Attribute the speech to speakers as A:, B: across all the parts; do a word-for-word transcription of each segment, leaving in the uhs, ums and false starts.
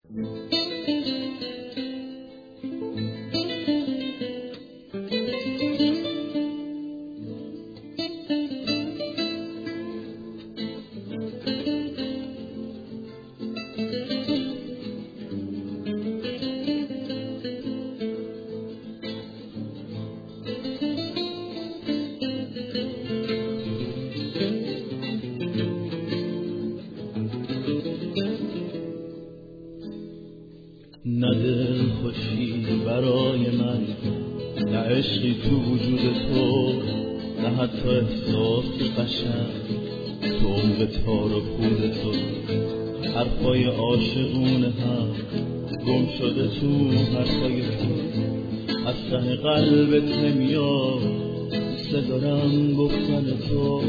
A: نه دل خوشی برای من، نه عشقی تو وجود تو، نه حتی احساس قشنگ تو عمق تار و پود تو. حرفای عاشقونه هم گم شده تو حرفای تو، از ته قلبت نمیاد مثل دارم گفتن تو.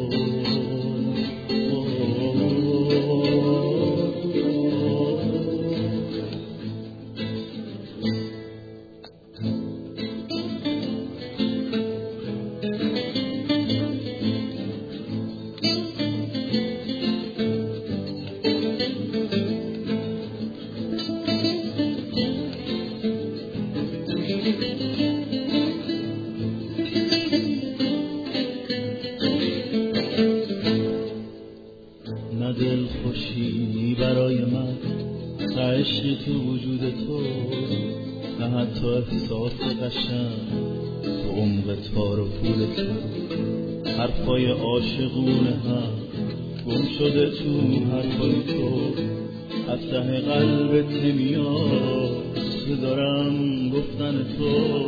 A: نه دل خوشی برای من، نه عشقی تو وجود تو، نه حتی احساس قشنگ تو عمق تار و پود تو. حرفای عاشقونه هم گم شده تو حرفای تو، از ته قلبت نمیاد مثل دارم گفتن تو.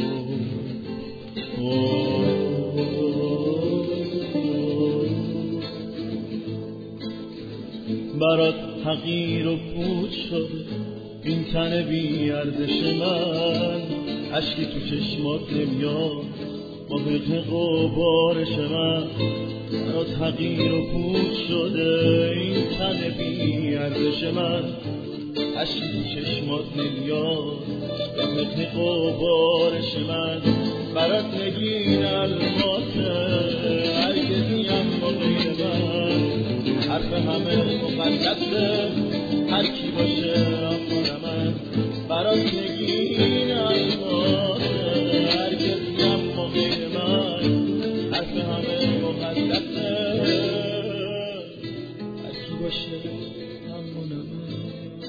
A: برات حقیر و پود شده این تن بی ارزش من، اشکی تو چشمات نمیاد با حق و بارش من. برات حقیر و پود شده این تن بی ارزش من، اشکی تو چشمات نمیاد با حق و بارش من. برات نگین الماسه هرگز نیم با غیر من، حرف همه مقدسه هر کی باشه اما نه من. برات نگین الماسه هرگز نیم با غیر من، حرف همه مقدسه هر کی باشه اما نه من.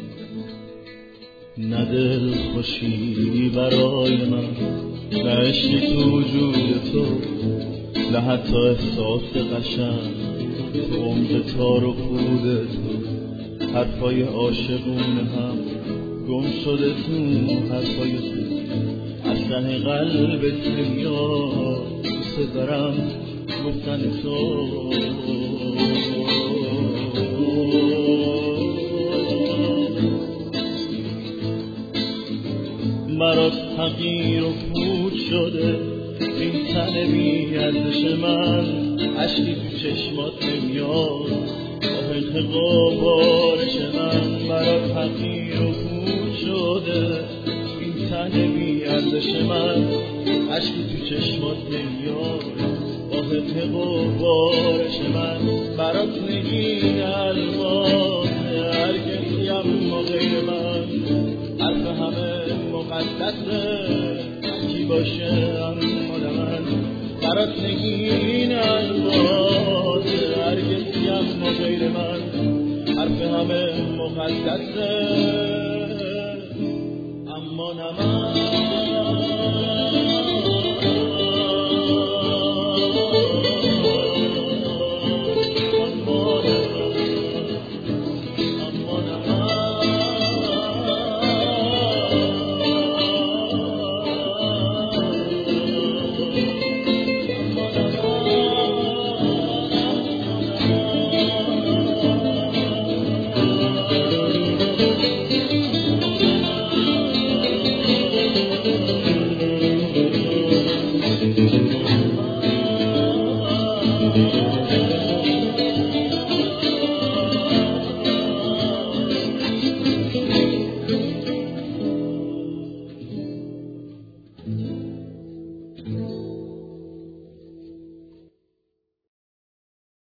A: نه دل خوشی برای من، نه عشقی تو وجود تو، نه حتی احساس قشنگ تو عمق تار و پود تو. حرفای عاشقونه هم گم شده تو حرفای تو، از ته قلبت نمیاد مثل دارم گفتن تو. برات حقیر و پود شده این تن بی ارزش من، اشکی تو چشمات نمیاد با حق و بارش من. برات حقیر و پود شده این تن بی ارزش من، اشکی تو چشمات نمیاد با حق و بارش من. برات نگین الماس هرگز نیم با غیر من، حرف همه مقدسه هر کی باشه اما نه من. برات نگین الماس هرگز نیم با غیر من، حرف همه مقدسه اما نه من.